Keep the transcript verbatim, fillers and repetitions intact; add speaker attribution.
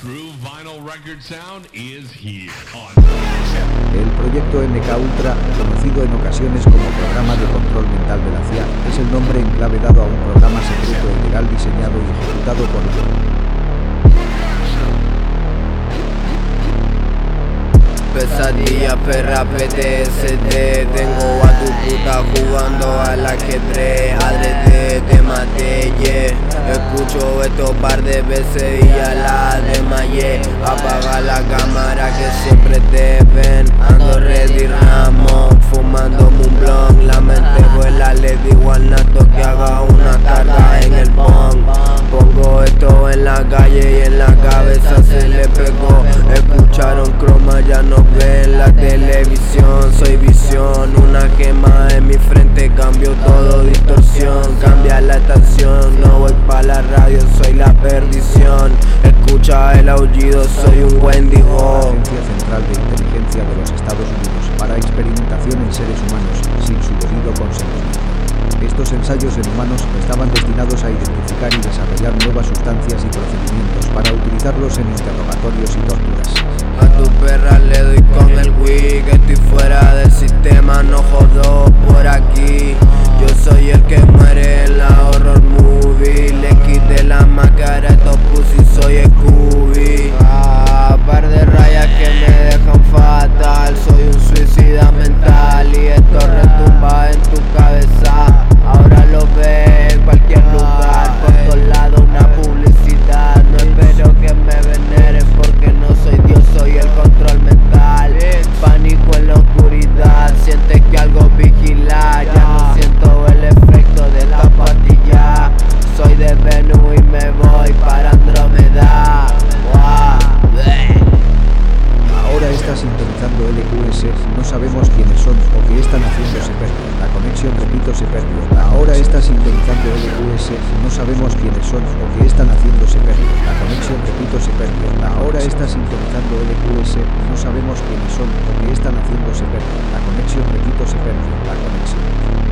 Speaker 1: True vinyl record sound is here on
Speaker 2: El proyecto M K Ultra, conocido en ocasiones como Programa de Control Mental de la C I A, es el nombre en clave dado a un programa secreto e ilegal diseñado y ejecutado por la
Speaker 3: Pesadilla, perra, P T S D. Tengo a tu puta jugando al ajedrez. Adrede, te maté, yeah. Escucho esto par de veces y a la desmayé. Apaga la cámara que siempre te ven. Ando ready Ramón, fumándome un blunt. La mente vuela, le digo al nato que haga una carga en el bong. Pongo esto en la calle y en la cabeza se le pegó. Escucharon croma, ya no ven la televisión. Soy visión, una gema en mi frente, cambio todo, distorsión. Cambia la estación, no voy pa' la radio, soy la perdición. Escucha el aullido, soy un Wendigo.
Speaker 2: Agencia Central de Inteligencia de los Estados Unidos para experimentación en seres humanos, sin su debido consentimiento. Estos ensayos en humanos estaban destinados a identificar y desarrollar nuevas sustancias y procedimientos para utilizarlos en interrogatorios y torturas.
Speaker 3: A tu perra le doy con el wig, estoy fuera del sistema, no jodo por aquí. Yo soy el que muere en la horror movie, le quité la máscara a estos pussy, soy Scooby. Ah, par de rayas que me dejan fatal, soy un suicida mental y esto retumba en tu cabeza. Ahora lo ves en cualquier lugar, por todos lados una publicidad. No espero que me veneren porque no soy Dios, soy el control mental. Pánico en la oscuridad, sientes que algo vigila. Ya no siento el efecto de la pastilla. Soy de Venus y me voy para Andrómeda.
Speaker 2: Ahora está sintonizando L Q S, no sabemos quiénes son o qué están haciendo, se perdió. La conexión, repito, se perdió. Ahora está sintonizando L Q S, no sabemos quiénes son o qué están haciendo, se perdió. La conexión, repito, se perdió. Ahora está sintonizando L Q S, no sabemos quiénes son o qué están haciendo, se perdió. La conexión, repito, se perdió. La conexión.